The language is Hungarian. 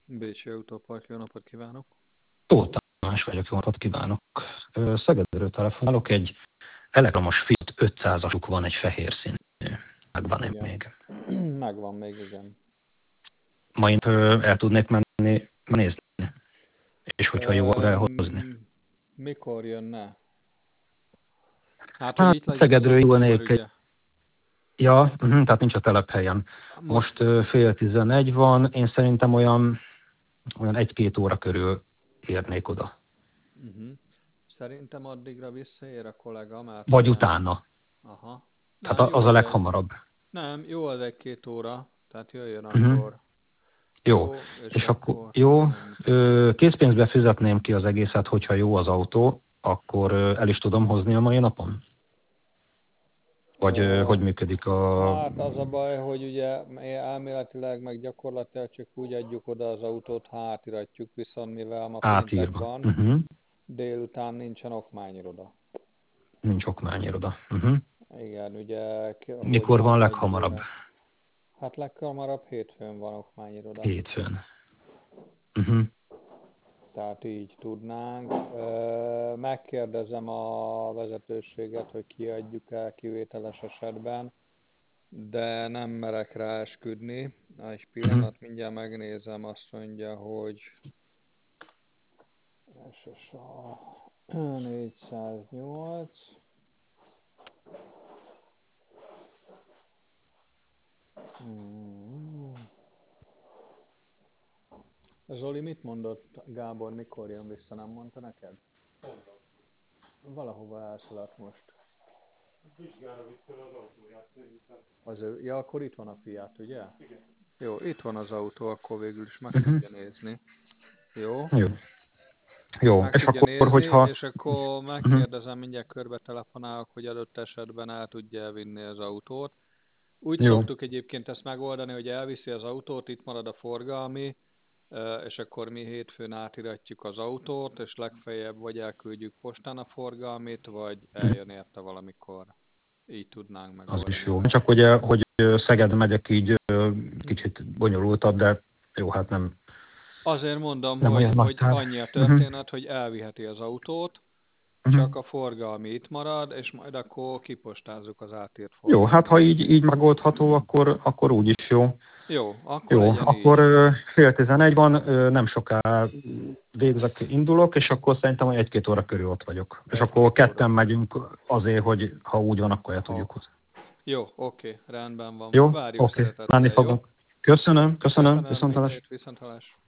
Bécsi Autópark, jó napot kívánok! Tóth Tamás vagyok, jó napot kívánok! Szegedről telefonálok, egy elektromos Fiat 500-asuk van, egy fehér színű. Megvan-e Igen. még? Megvan még, igen. Majd el tudnék menni nézni, és hogyha jó, akkor elhozni. Mikor jönne? Hát, hogy Hát itt legyen az Szegedről jó autóval, nék egy... ugye? Ja, tehát nincs a telephelyen. Most, Most fél 11 van, én szerintem olyan 1-2 óra körül érnék oda. Szerintem addigra visszaér a kollega, mert Vagy ugye... utána. Aha. Nem, Tehát jó az a az leghamarabb. Nem, jó az 1-2 óra, tehát jöjjön Uh-huh. akkor. Jó, Jó, és és akkor akkor jó, megmutatom. készpénzbe fizetném ki az egészet, hogyha jó az autó, akkor el is tudom hozni a mai napon? Vagy hogy működik a Hát az a baj, hogy ugye elméletileg, meg gyakorlatilag csak úgy adjuk oda az autót, ha átiratjuk, viszont mivel ma péntek átírva? van, délután nincsen okmányiroda. Nincs okmányiroda. Igen, ugye, hogy Mikor van van nagy leghamarabb? bőven. Hát leghamarabb hétfőn van okmányiroda. Hétfőn. Tehát így tudnánk. Megkérdezem a vezetőséget, hogy kiadjuk el kivételes esetben, de nem merek rá esküdni. Egy pillanat, mindjárt megnézem, azt mondja, hogy SSA 408. Zoli, mit mondott Gábor, mikor jön vissza, nem mondta neked? Valahova elszaladt most. Vizsgára vitte az autóját szerintem. Az ő, ja, akkor itt van a Fiat, ugye? Igen. Jó, itt van az autó, akkor végül is meg tudja nézni. Jó? Jó. Jó, Meg és tudja akkor, nézni, hogyha... és akkor megkérdezem, mindjárt körbe telefonálok, hogy adott esetben el tudja elvinni az autót. Úgy Jó. szoktuk egyébként ezt megoldani, hogy elviszi az autót, itt marad a forgalmi, és akkor mi hétfőn átiratjuk az autót, és legfeljebb vagy elküldjük postán a forgalmit, vagy eljön érte valamikor. Így tudnánk Az megoldani is jó. vele. Csak ugye, hogy Szeged megyek így kicsit bonyolultabb, de jó, hát nem Azért mondom, olyan nagy hogy táv. annyi a történet, hogy elviheti az autót, csak a forgalmi itt marad, és majd akkor kipostázzuk az átírt Jó, hát ha forgalmat. így megoldható, akkor úgy is jó. Jó, akkor Jó, legyen akkor így. fél 11 van, nem soká végzek, indulok, és akkor szerintem, hogy 1-2 óra körül ott vagyok. És akkor 1-2 ketten óra. megyünk azért, hogy ha úgy van, akkor el tudjuk hozni. Jó, oké, rendben van. Jó? Várjuk Oké. Menni szeretettel, jó? fogunk. Köszönöm, Köszönöm, viszontlátásra. viszonthallás.